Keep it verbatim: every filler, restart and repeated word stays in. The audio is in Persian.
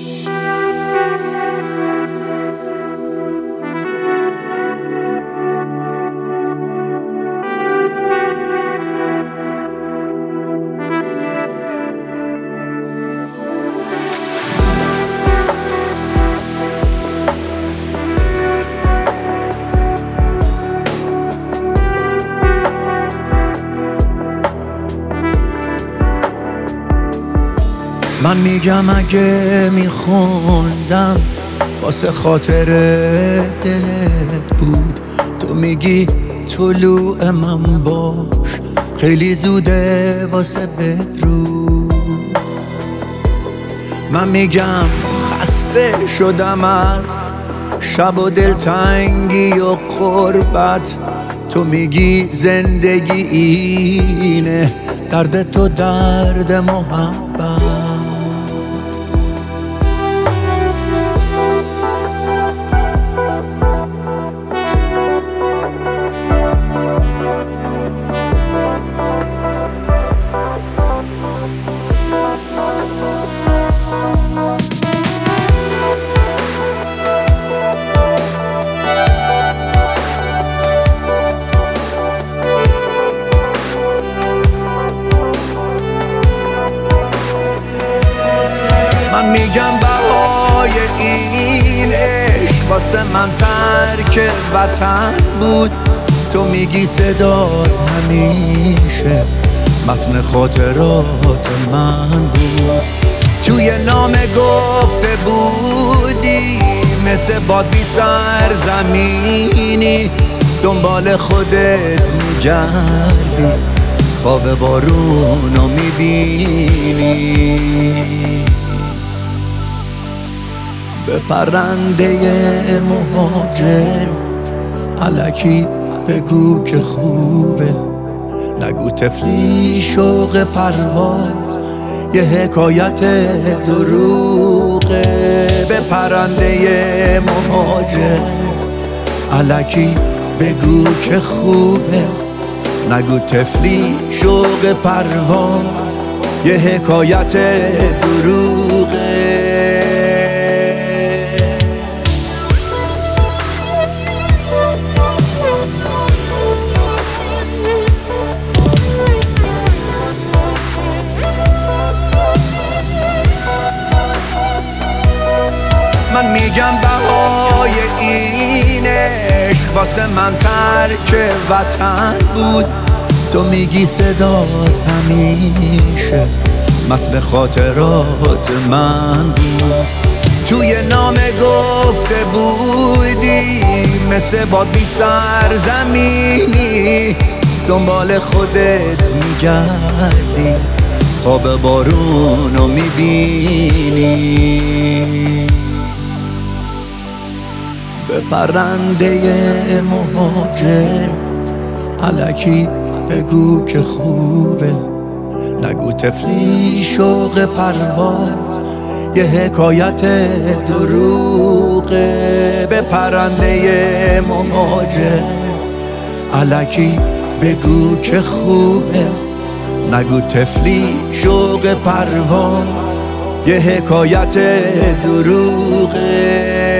من میگم اگه میخوندم واسه خاطر دلت بود، تو میگی طلوع من باش خیلی زوده واسه بدرود. من میگم خسته شدم از شب و دلتنگی و غربت، تو میگی زندگی اینه درد تو درد محبت. من میگم بهای این عشق واسه من ترک وطن بود، تو میگی صدات همیشه متن خاطرات من بود. توی نامه گفته بودی مثل باد بی سرزمینی دنبال خودت میگردی، خواب بارونو میبینی. به پرنده مهاجر الکی بگو که خوبه، نگو طفلی شوق پرواز یه حکایت دروغه. به پرنده مهاجر الکی بگو که خوبه، نگو طفلی شوق پرواز یه حکایت دروغه. من میگم بهای این عشق واسه من ترک وطن بود، تو میگی صدات همیشه متن خاطرات من بود. توی نامه گفته بودی مثل باد بی سرزمینی دنبال خودت میگردی، خواب بارونو میبینی. به پرنده مهاجر الکی بگو که خوبه، نگو طفلی شوق پرواز یه حکایت دروغه. به پرنده مهاجر الکی بگو که خوبه، نگو طفلی شوق پرواز یه حکایت دروغه.